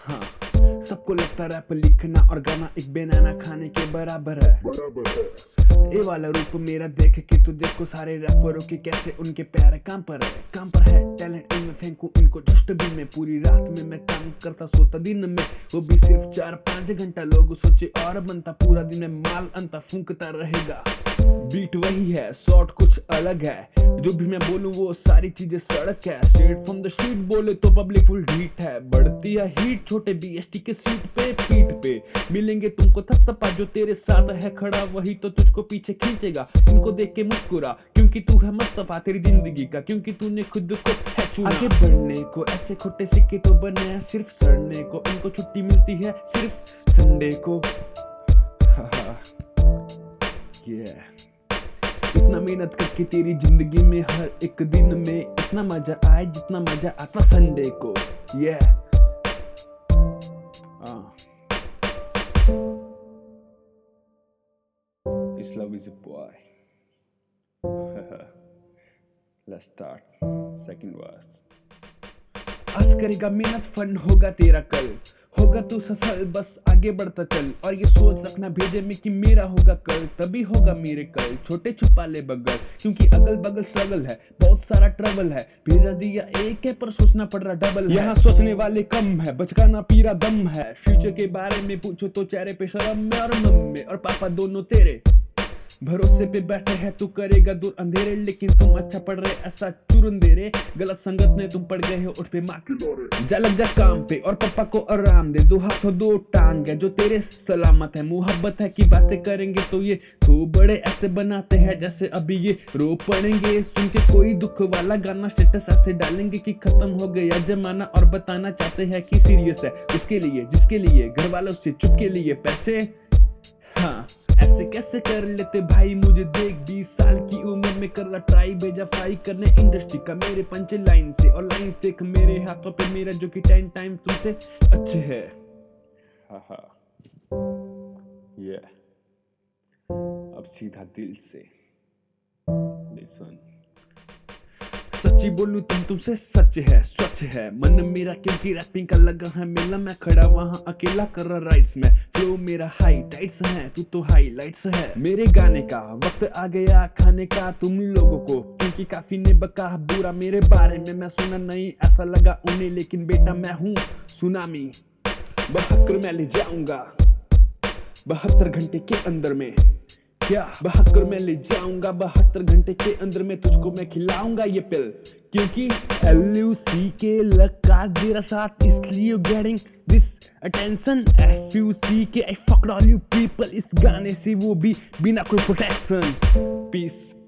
हाँ, सबको लगता रैप लिखना और गाना एक बनाना खाने के बराबर है। ये वाला रूप मेरा देख के तू देखो सारे रैपरों के कैसे उनके प्यारे काम पर है टैलेंट इनमें फेंकू इनको डस्टबिन में। पूरी रात में मैं काम करता सोता दिन में, वो भी सिर्फ 4-5 घंटा। लोग सोचे और बनता पूरा दिन में माल अंता फूंकता रहेगा। बीट वही है, शॉर्ट कुछ अलग है, जो भी मैं बोलूं वो सारी चीजें सड़क है। स्ट्रेट फ्रॉम द स्ट्रीट बोले तो पब्लिक फुल हीट है। बढ़ती है हीट छोटे बीएसटी के सीट पे पीठ पे मिलेंगे तुमको थपथपा। जो तेरे साथ है खड़ा वही तो तुझको पीछे खींचेगा। इनको देख के मुस्कुरा क्योंकि तू है मुस्तफा तेरी जिंदगी का, क्योंकि तूने खुद को है चुना। आगे बढ़ने को ऐसे खोटे सिक्के तो बने हैं सिर्फ सड़ने को। इनको छुट्टी मिलती है सिर्फ संडे को। इतना मेहनत करके तेरी जिंदगी में हर एक दिन में इतना मजा आए जितना मजा आता संडे को। This love is a boy. Let's start second verse. आज करेगा मेहनत फन होगा तेरा कल, होगा तू सफल बस आगे बढ़ता चल। और ये सोच रखना भेजे में कि मेरा होगा कल तभी होगा मेरे कल। छोटे छुपा ले बगल क्योंकि अगल बगल स्ट्रगल है, बहुत सारा ट्रबल है। भेजा दिया एक है पर सोचना पड़ रहा डबल। यहाँ सोचने वाले कम है, बचकाना पीरा दम है। फ्यूचर के बारे में पूछो तो चेहरे पे शर्म में और मम्मी और पापा दोनों तेरे भरोसे पे बैठे हैं। तू करेगा दूर अंधेरे लेकिन तुम अच्छा पढ़ रहे ऐसा चुरंदेरे। गलत संगत में तुम पड़ गए हो उठ पे माँ के दौरे। जा लग जा काम पे और पापा को आराम दे। 2 हाथ और 2 टांग है जो तेरे सलामत है। मुहब्बत है कि बातें करेंगे तो ये तो बड़े ऐसे बनाते हैं जैसे अभी ये रो पड़ेंगे। सुन के कोई दुख वाला गाना स्टेटस ऐसे डालेंगे कि खत्म हो गया जमाना। और बताना चाहते हैं कि सीरियस है उसके लिए जिसके लिए घर वालों से चुप के लिए पैसे। हाँ ऐसे कैसे कर लेते भाई मुझे देख 20 साल की उम्र में कर रहा ट्राई। भेजा फ्राई करने इंडस्ट्री का मेरे पंच लाइन से। और लाइन्स देख मेरे हाथों पे मेरा जो कि 10 टाइम तुमसे अच्छे है। अब सीधा दिल से लिसन। सच्ची बोलूं तुमसे सच है स्वच्छ है मन मेरा, क्योंकि रैपिंग का लगा है मेला। मैं खड़ा वहाँ अकेला कर रहा राइट्स में। फ्लो मेरा हाई टाइट्स है, तू तो हाईलाइट्स है। मेरे गाने का वक्त आ गया खाने का तुम लोगों को, क्योंकि काफी ने बका बुरा मेरे बारे में। मैं सुना नहीं ऐसा लगा उन्हें, लेकिन बेटा मैं हूँ सुनामी। 72 मैं ले जाऊंगा 72 घंटे के अंदर में। क्या 72 में ले जाऊंगा 72 घंटे के अंदर में तुझको मैं खिलाऊंगा ये पिल। क्योंकि LUC के लगा तेरा साथ इसलिए गेटिंग दिस अटेंशन। FUC के I fucked all you people इस गाने से वो भी बिना कोई प्रोटेक्शन। पीस।